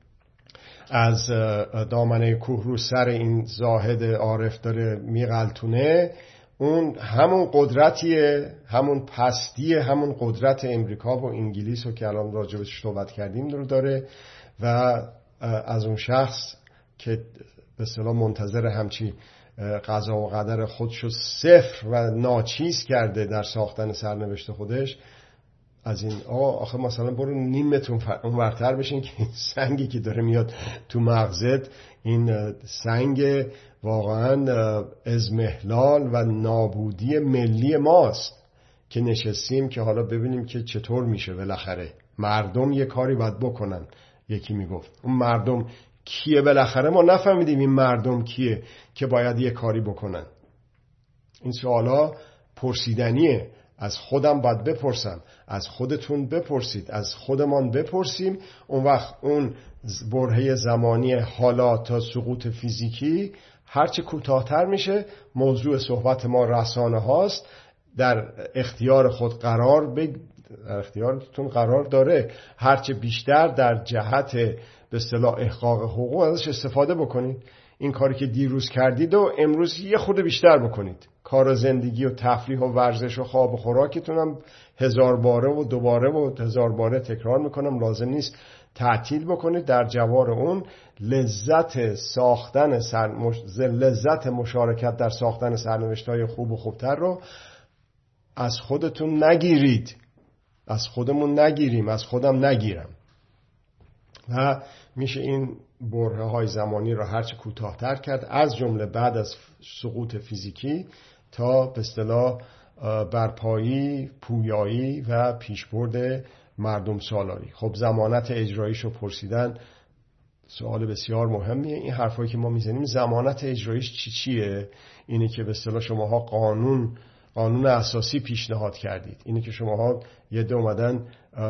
از دامنه کوه رو سر این زاهد عارف داره میغلطونه، اون همون قدرتیه، همون پستیه، همون قدرت امریکا و انگلیس رو که الان راجبش صحبت کردیم رو داره. و از اون شخص که به اصطلاح منتظر همچی قضا و قدر خودشو صفر و ناچیز کرده در ساختن سرنوشت خودش، از این آخه مثلا برو نیم متر اونورتر بشین که این سنگی که داره میاد تو مغزت، این سنگ واقعا ازمهلال و نابودی ملی ماست که نشستیم که حالا ببینیم که چطور میشه. بالاخره مردم یه کاری باید بکنن. یکی میگفت اون مردم کیه؟ بالاخره ما نفهمیدیم این مردم کیه که باید یه کاری بکنن. این سوالا پرسیدنیه. از خودم باید بپرسم، از خودتون بپرسید، از خودمان بپرسیم. اون وقت اون برهه زمانی حالا تا سقوط فیزیکی هرچه کوتاه‌تر میشه. موضوع صحبت ما رسانه هاست. در اختیار خود در اختیارتون قرار داره. هرچه بیشتر در جهت به اصطلاح احقاق حقوق ازش استفاده بکنید. این کاری که دیروز کردید و امروز یه خورده بیشتر بکنید. کار و زندگی و تفریح و ورزش و خواب و خوراکتون هم 1000 باره و 2 باره و 1000 باره تکرار میکنم، لازم نیست تعطیل بکنید. در جوار اون لذت مشارکت در ساختن سرنوشت‌های خوب و خوبتر رو از خودتون نگیرید. از خودمون نگیریم، از خودم نگیرم. و میشه این برهه های زمانی را هرچه کوتاه‌تر کرد، از جمله بعد از سقوط فیزیکی تا به اصطلاح برپایی، پویایی و پیشبرد مردم سالاری. خب ضمانت اجراییشو پرسیدن، سوال بسیار مهمیه. این حرفایی که ما میزنیم ضمانت اجراییش چیه؟ اینه که به اصطلاح شماها قانون اساسی پیشنهاد کردید. اینه که شماها یه ده اومدن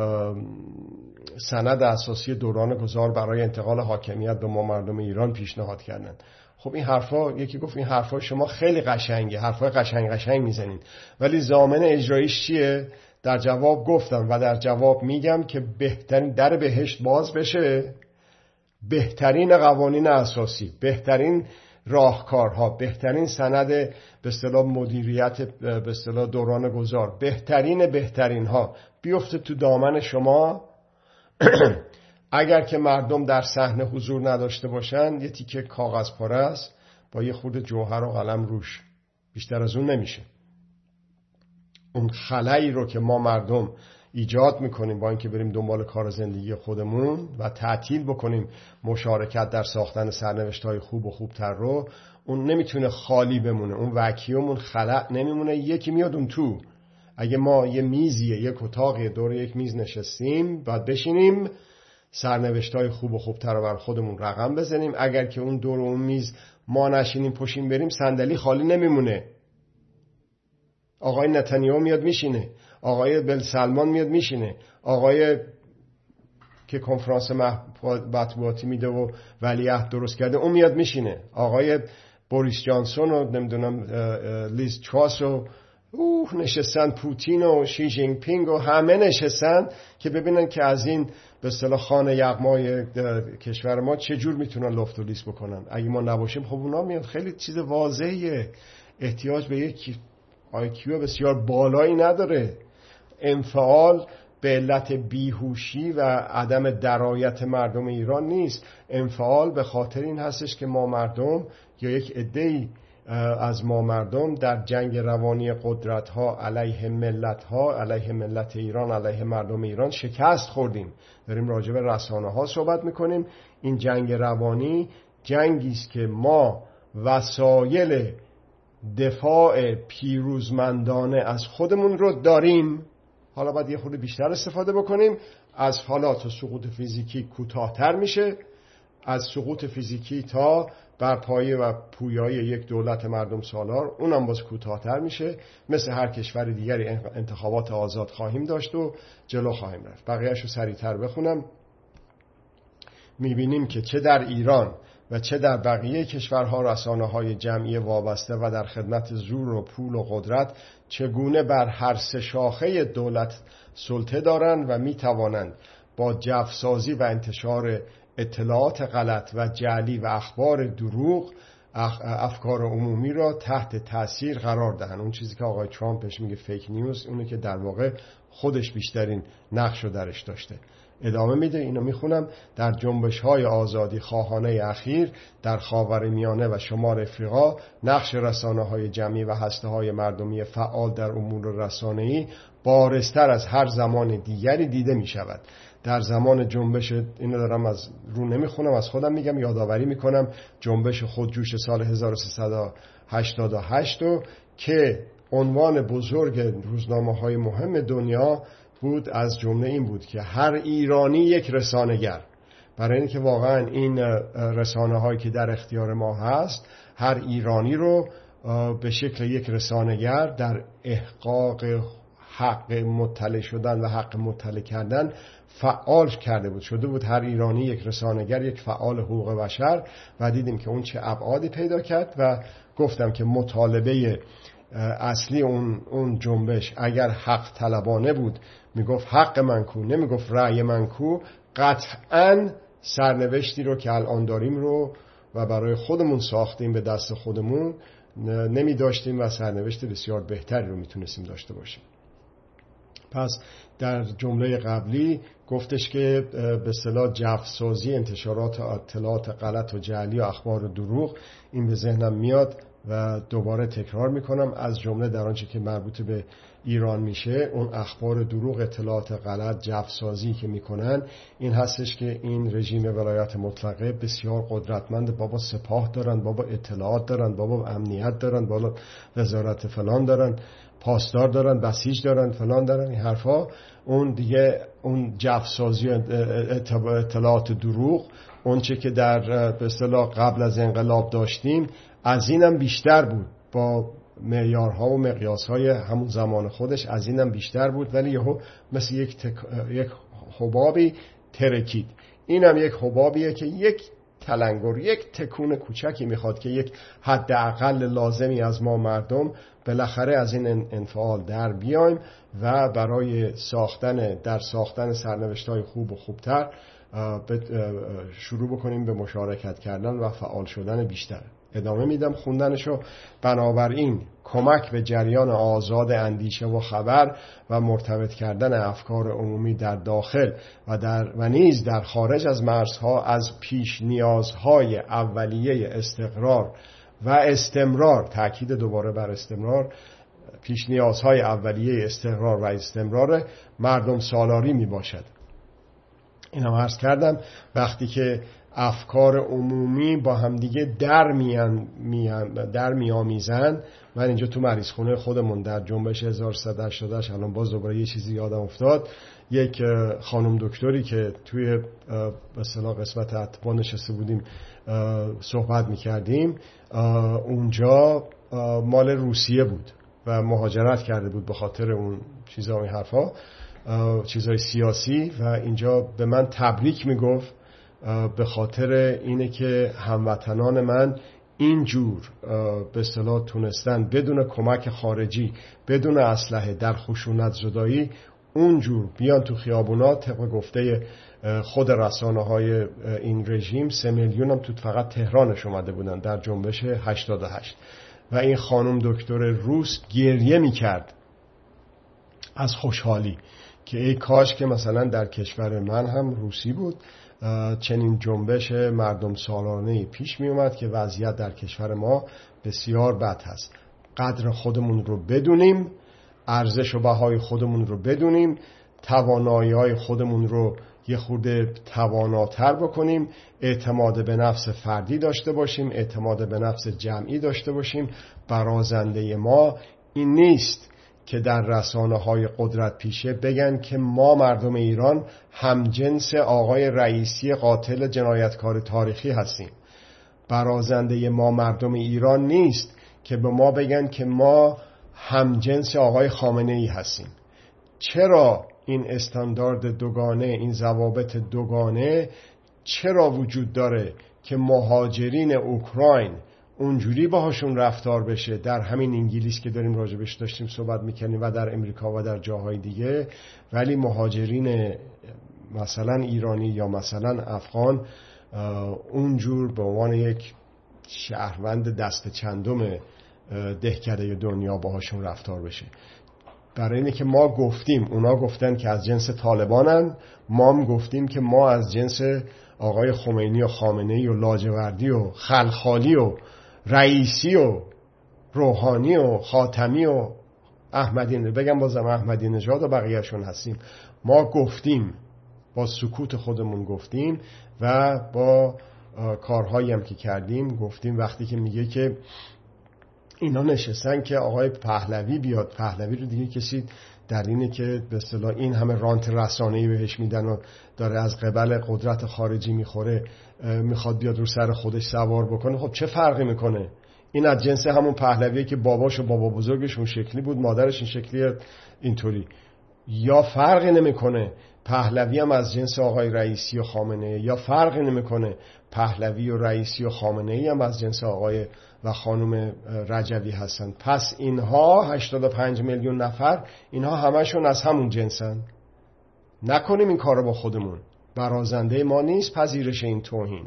سند اساسی دوران گذار برای انتقال حاکمیت به ما مردم ایران پیشنهاد کردن. خب این حرفا، یکی گفت این حرفا شما خیلی قشنگه، حرفای قشنگ میزنین، ولی ضامن اجراییش چیه؟ در جواب گفتم و در جواب میگم که بهترین در بهشت باز بشه، بهترین قوانین اساسی، بهترین راهکارها، بهترین سند به اصطلاح مدیریت به اصطلاح دوران گذار، بهترین ها بیفته تو دامن شما. اگر که مردم در صحنه حضور نداشته باشن، یه تیکه کاغذ پاره است با یه خورده جوهر و قلم روش، بیشتر از اون نمیشه. اون خلایی رو که ما مردم ایجاد میکنیم با اینکه بریم دنبال کار زندگی خودمون و تعطیل بکنیم مشارکت در ساختن سرنوشت‌های خوب و خوبتر رو، اون نمیتونه خالی بمونه. اون وکیوم، اون خلا نمیمونه. یکی میاد اون تو. اگه ما یه میزیه، یک اتاقی دور یک میز نشستیم، باید بشینیم سرنوشت‌های خوب و خوبتر رو بر خودمون رقم بزنیم. اگر که اون دور اون میز ما نشینیم پشیم بریم صندلی خالی نمیمونه. آقای نتانیاهو میاد میشینه، آقای بن سلمان میاد میشینه، آقای که کنفرانس مطبوعاتی میده و ولیعهد درست کرده اون میاد میشینه، آقای بوریس جانسون و نمیدونم لیز تراس و نشستن، پوتین و شی جینگ پینگ و همه نشستن که ببینن که از این به اصطلاح خانه یغمای کشور ما چه جور میتونن لفت و لیس بکنن. اگه ما نباشیم خب اونا میاد. خیلی چیز واضحه، احتیاج به یک IQ بسیار بالایی نداره. انفعال به علت بیهوشی و عدم درایت مردم ایران نیست، انفعال به خاطر این هستش که ما مردم یا یک عده‌ای از ما مردم در جنگ روانی قدرت ها علیه ملت ها، علیه ملت ایران، علیه مردم ایران شکست خوردیم. داریم راجع به رسانه ها صحبت میکنیم. این جنگ روانی جنگی است که ما وسایل دفاع پیروزمندانه از خودمون رو داریم، حالا باید یه خورده بیشتر استفاده بکنیم. از حالات سقوط فیزیکی کوتاه‌تر میشه، از سقوط فیزیکی تا برپایی و پویایی یک دولت مردم سالار اونم باز کوتاه‌تر میشه. مثل هر کشور دیگری انتخابات آزاد خواهیم داشت و جلو خواهیم رفت. بقیه‌اشو سریع‌تر بخونم. میبینیم که چه در ایران و چه در بقیه کشورها رسانه‌های جمعی وابسته و در خدمت زور و پول و قدرت چگونه بر هر سه شاخه دولت سلطه دارند و میتوانند با جفسازی و انتشار اطلاعات غلط و جعلی و اخبار دروغ افکار عمومی را تحت تاثیر قرار دهند. اون چیزی که آقای ترامپ بهش میگه فیک نیوز، اونه که در واقع خودش بیشترین نقش رو درش داشته. ادامه میده، اینو میخونم. در جنبش‌های آزادی خواهانه اخیر در خاورمیانه و شمال افریقا نقش رسانه‌های جمعی و هسته‌های مردمی فعال در امور رسانه‌ای بارزتر از هر زمان دیگری دیده می‌شود. در زمان جنبش، اینو دارم از رو نمیخونم، از خودم میگم، یادآوری میکنم جنبش خودجوش سال 1388 که عنوان بزرگ روزنامه‌های مهم دنیا بود، از جمله این بود که هر ایرانی یک رسانه‌گر. برای اینکه واقعا این رسانه‌هایی که در اختیار ما هست هر ایرانی رو به شکل یک رسانه‌گر در احقاق حق مطلع شدن و حق مطلع کردن فعال کرده بود. شده بود هر ایرانی یک رسانه‌گر، یک فعال حقوق بشر. و دیدیم که اون چه ابعادی پیدا کرد و گفتم که مطالبه اصلی اون جنبش اگر حق طلبانه بود، میگفت حق من کو، نمیگفت رأی من کو، قطعاً سرنوشتی رو که الان داریم رو و برای خودمون ساختیم به دست خودمون نمی داشتیم و سرنوشت بسیار بهتری رو میتونستیم داشته باشیم. پس در جمله قبلی گفتش که به اصطلاح جفسازی، انتشارات اطلاعات غلط و جعلی و اخبار و دروغ، این به ذهنم میاد و دوباره تکرار میکنم. از جمله در آنچه که مربوط به ایران میشه، اون اخبار دروغ، اطلاعات غلط، جفسازی که میکنن، این هستش که این رژیم ولایت مطلقه بسیار قدرتمند. بابا سپاه دارن، بابا اطلاعات دارن، بابا امنیت دارن، بابا وزارت فلان دارن، پاسدار دارن، بسیج دارن، فلان دارن، این حرفا. اون دیگه اون جفسازی اطلاعات دروغ، اون چه که در به اصطلاح قبل از انقلاب داشتیم، از اینم بیشتر بود، با معیارها و مقیاسهای همون زمان خودش از اینم بیشتر بود، ولی یهو مثل یک حبابی ترکید. اینم یک حبابیه که یک تلنگر، یک تکون کوچکی میخواد که یک حداقل لازمی از ما مردم بالاخره از این انفعال در بیایم و برای ساختن سرنوشت‌های خوب و خوبتر شروع بکنیم به مشارکت کردن و فعال شدن بیشتر. ادامه میدم خوندنشو. بنابراین کمک به جریان آزاد اندیشه و خبر و مرتبط کردن افکار عمومی در داخل و نیز در خارج از مرزها از پیش نیازهای اولیه استقرار و استمرار، تأکید دوباره بر استمرار، پیش نیازهای اولیه استقرار و استمرار مردم سالاری می باشد. اینم عرض کردم وقتی که افکار عمومی با همدیگه در میامیزن. من اینجا تو مریض خونه خودمون در جنبش 1188 الان باز دوباره یه چیزی یادم افتاد، یک خانم دکتری که توی به اصطلاح قسمت اتباع نشسته بودیم صحبت میکردیم، اونجا مال روسیه بود و مهاجرت کرده بود به خاطر اون چیزا و این حرفا، چیزای سیاسی، و اینجا به من تبریک میگفت به خاطر اینه که هموطنان من اینجور به اصطلاح تونستن بدون کمک خارجی، بدون اسلحه، در خشونت زدایی اونجور بیان تو خیابونات. طبق گفته خود رسانه‌های این رژیم 3 میلیون هم تو فقط تهرانش اومده بودن در جنبش 88. و این خانم دکتر روس گریه میکرد از خوشحالی که ای کاش که مثلا در کشور من هم روسی بود چنین جنبش مردم سالانه پیش می اومد که وضعیت در کشور ما بسیار بد هست. قدر خودمون رو بدونیم، ارزش و بهای خودمون رو بدونیم، توانایی‌های خودمون رو یه خورده تواناتر بکنیم، اعتماد به نفس فردی داشته باشیم، اعتماد به نفس جمعی داشته باشیم. برازنده ما این نیست که در رسانه‌های قدرت پیشه بگن که ما مردم ایران همجنس آقای رئیسی قاتل جنایتکار تاریخی هستیم. برازنده ما مردم ایران نیست که به ما بگن که ما همجنس آقای خامنه‌ای هستیم. چرا این استاندارد دوگانه، این ضوابط دوگانه چرا وجود داره که مهاجرین اوکراین اونجوری باهاشون رفتار بشه در همین انگلیس که داریم راجبش داشتیم صحبت میکنیم و در امریکا و در جاهای دیگه، ولی مهاجرین مثلا ایرانی یا مثلا افغان اونجور به عنوان یک شهروند دست چندم دهکده دنیا باهاشون رفتار بشه؟ برای اینه که ما گفتیم، اونا گفتن که از جنس طالبانن، ما هم گفتیم که ما از جنس آقای خمینی و خامنه‌ای و لاجوردی و خلخالی و رئیسی و روحانی و خاتمی و احمدی، بگم بازم احمدی نژاد و بقیهشون هستیم. ما گفتیم، با سکوت خودمون گفتیم و با کارهایی هم که کردیم گفتیم. وقتی که میگه که اینا نشستن که آقای پهلوی بیاد، پهلوی رو دیگه کسی در اینه که به اصطلاح این همه رانت رسانه‌ای بهش میدن و داره از قبل قدرت خارجی میخوره، میخواد بیاد رو سر خودش سوار بکنه. خب چه فرقی میکنه؟ این از جنس همون پهلویه که باباش و بابا بزرگش اون شکلی بود، مادرش این شکلی اینطوری. یا فرقی نمیکنه پهلوی هم از جنس آقای رئیسی و خامنه‌ای، یا فرقی نمیکنه پهلوی و رئیسی و خامنه‌ای هم از جنس آقای و خانم رجوی هستن. پس اینها 85 میلیون نفر، اینها همشون از همون جنسن. نکنیم این کارو با خودمون. برازنده ما نیست پذیرش این توهین.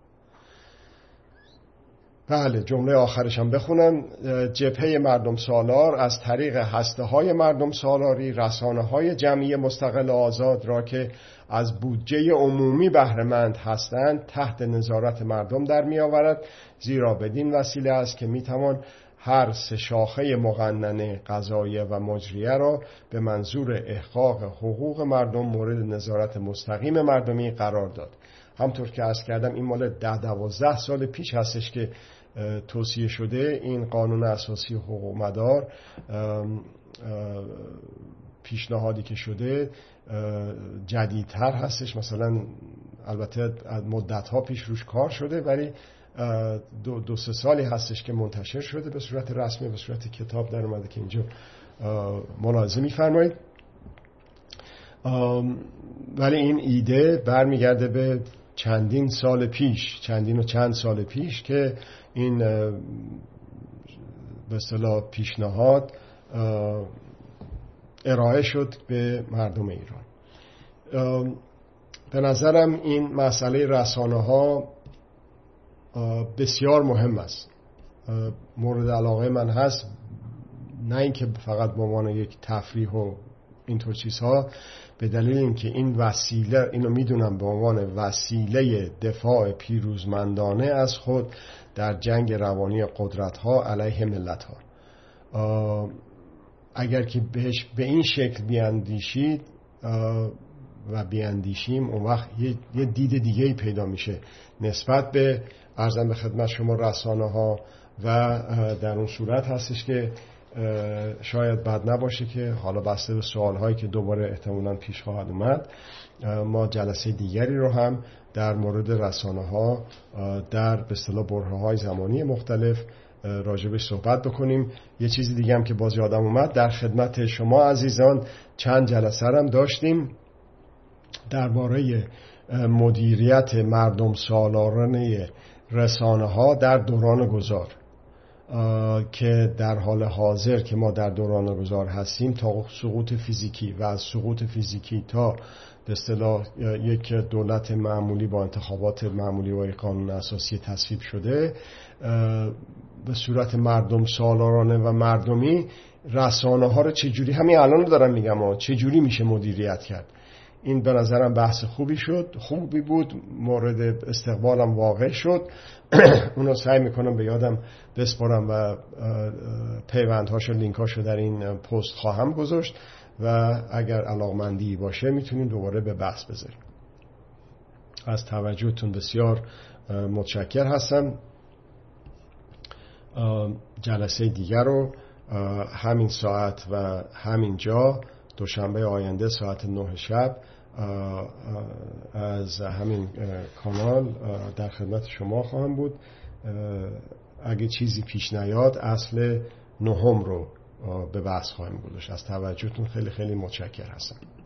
بله، جمله آخرش هم بخونم. جبهه مردم سالار از طریق هسته‌های مردم سالاری رسانه‌های جمعی مستقل آزاد را که از بودجه عمومی بهره‌مند هستند تحت نظارت مردم در می‌آورد، زیرا بدین وسیله است که می‌توان هر سه شاخه مقننه قضاییه و مجریه را به منظور احقاق حقوق مردم مورد نظارت مستقیم مردمی قرار داد. همطور که عرض کردم این مال 10-12 سال پیش هستش که توصیه شده. این قانون اساسی حقوق مدار پیشنهادی که شده جدیدتر هستش، مثلا البته مدت‌ها پیش روش کار شده، ولی 2-3 سالی هستش که منتشر شده به صورت رسمی، به صورت کتاب در اومده که اینجا ملاحظه می‌فرمایید. ولی این ایده برمیگرده به چندین سال پیش، چند سال پیش که این به اصطلاح پیشنهاد ارائه شد به مردم ایران. به نظرم این مسئله رسانه‌ها بسیار مهم است، مورد علاقه من هست، نه اینکه فقط به عنوان یک تفریح و اینطور چیزها، به دلیل اینکه این وسیله، اینو میدونم به عنوان وسیله دفاع پیروزمندانه از خود در جنگ روانی قدرت‌ها علیه ملت‌ها. اگر که بهش به این شکل بیاندیشید و بیاندیشیم، اون وقت یه دید دیگه‌ای پیدا میشه نسبت به عرضم به خدمت شما رسانه‌ها، و در اون صورت هستش که شاید بد نباشه که حالا بسته به سوالهایی که دوباره احتمالاً پیش خواهد اومد ما جلسه دیگری رو هم در مورد رسانه‌ها در به اصطلاح برهه‌های زمانی مختلف راجبش صحبت بکنیم. یه چیزی دیگه هم که باز یادم اومد، در خدمت شما عزیزان چند جلسه هم داشتیم درباره مدیریت مردم سالارانه رسانه‌ها در دوران گذار که در حال حاضر که ما در دوران گذار هستیم تا سقوط فیزیکی و از سقوط فیزیکی تا به اصطلاح یک دولت معمولی با انتخابات معمولی و قانون اساسی تصویب شده به صورت مردم سالارانه و مردمی رسانه ها رو چجوری، همین الان رو دارم میگم چجوری میشه مدیریت کرد. این به نظرم بحث خوبی بود، مورد استقبالم واقع شد. اونو سعی میکنم به یادم بسپارم و پیوندهاشو لینکاشو در این پست خواهم گذاشت و اگر علاقمندی باشه میتونیم دوباره به بحث بذاریم. از توجهتون بسیار متشکر هستم. جلسه دیگر رو همین ساعت و همین جا دوشنبه آینده ساعت 9 شب از همین کانال در خدمت شما خواهم بود. اگه چیزی پیش نیاد اصل 9 رو به بحث خواهیم گذاشت. از توجهتون خیلی خیلی متشکر هستم.